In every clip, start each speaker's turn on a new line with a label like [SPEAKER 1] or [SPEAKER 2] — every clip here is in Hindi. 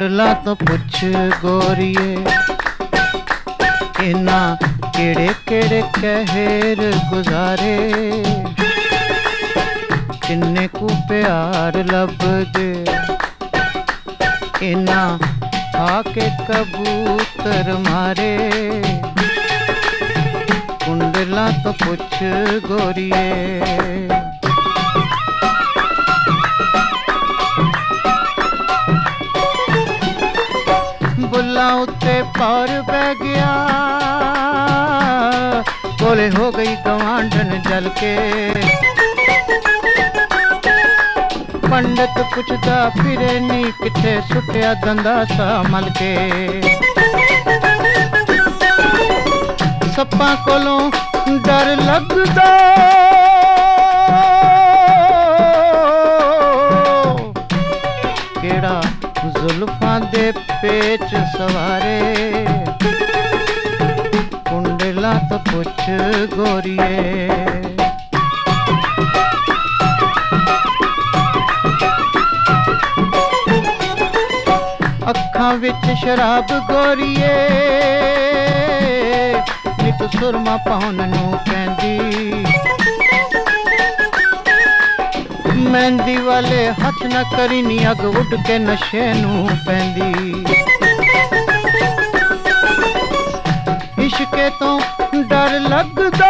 [SPEAKER 1] कुंडला तो पुछ गोरिए, इना केड़े केड़े कहर गुजारे, किन्ने को प्यार लब दे, इना आके कबूतर मारे, कुंडला तो पुछ गोरिए। बुला उत्ते पार बह गया, कोले हो गई गवांढन जल के, पंडित पुछदा फिरे नी किथे सुटिया दंदा सा मल के, सप्पां कोलों डर लगदा, केड़ा जुल्फां दे पेच सवारे, कुंडला तो पुछ गोरिए। अखां विच शराब गोरिए, नित सुरमा पाउन नूं कहंदी, मेहंदी वाले हथ न करी नी अग उड के नशे नूं पैंदी, इश्के तो डर लगदा,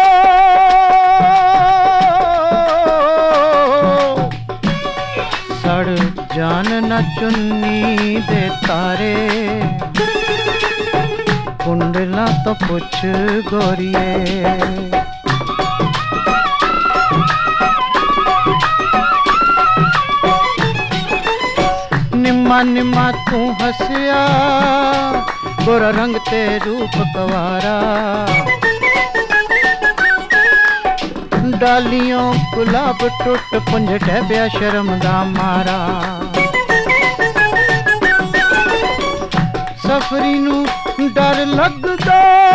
[SPEAKER 1] सड़ जान न चुन्नी दे तारे, कुंडला तो पुछ गोरिए। निम्मा निम्मा तू हसिया, गोरा रंग ते रूप कवारा, डालियों गुलाब टुट पुंज डैब्या शर्म दा मारा, सफरी नू डर लगदा,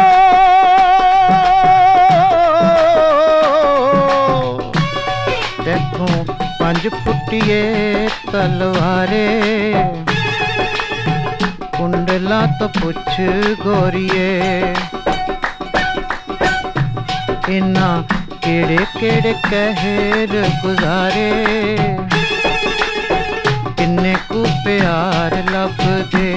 [SPEAKER 1] देखो पंज फुटिए तलवारे, कुंडला तो पुछ गोरिए। इना केड़े केड़े कहर गुजारे, किन्ने को प्यार लब दे,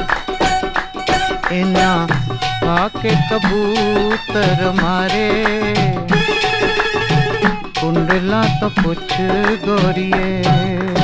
[SPEAKER 1] इना आके कबूतर मारे, कुंडला तो पुछ गोरिए।